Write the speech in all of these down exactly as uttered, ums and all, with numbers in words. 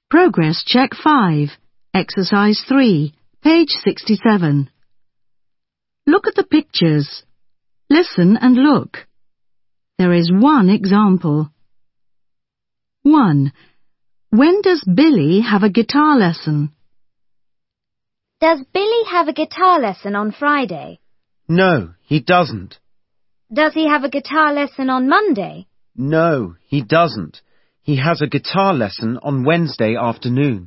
Progress Check five, Exercise three, page sixty-seven. Look at the pictures. Listen and look. There is one example. one. When does Billy have a guitar lesson? Does Billy have a guitar lesson on Friday? No, he doesn't. Does he have a guitar lesson on Monday? No, he doesn't. He has a guitar lesson on Wednesday afternoon.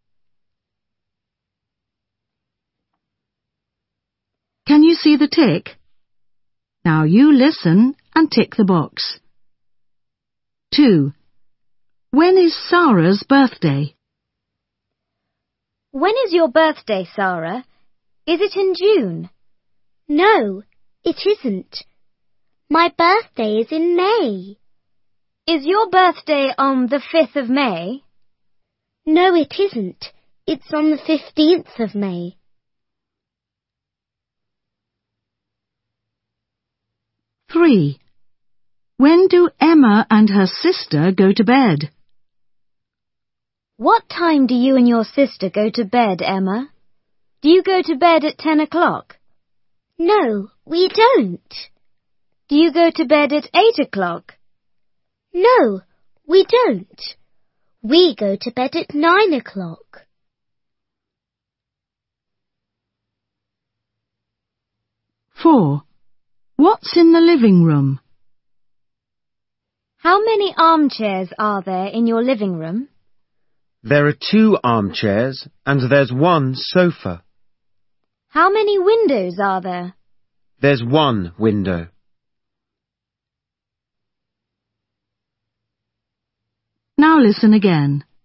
Can you see the tick? Now you listen and tick the box. two. When is Sarah's birthday? When is your birthday, Sarah? Is it in June? No, it isn't. My birthday is in May. Is your birthday on the fifth of May? No, it isn't. It's on the fifteenth of May. three. When do Emma and her sister go to bed? What time do you and your sister go to bed, Emma? Do you go to bed at ten o'clock? No, we don't. Do you go to bed at eight o'clock? No, we don't. We go to bed at nine o'clock. four. What's in the living room? How many armchairs are there in your living room? There are two armchairs and there's one sofa. How many windows are there? There's one window. Now listen again.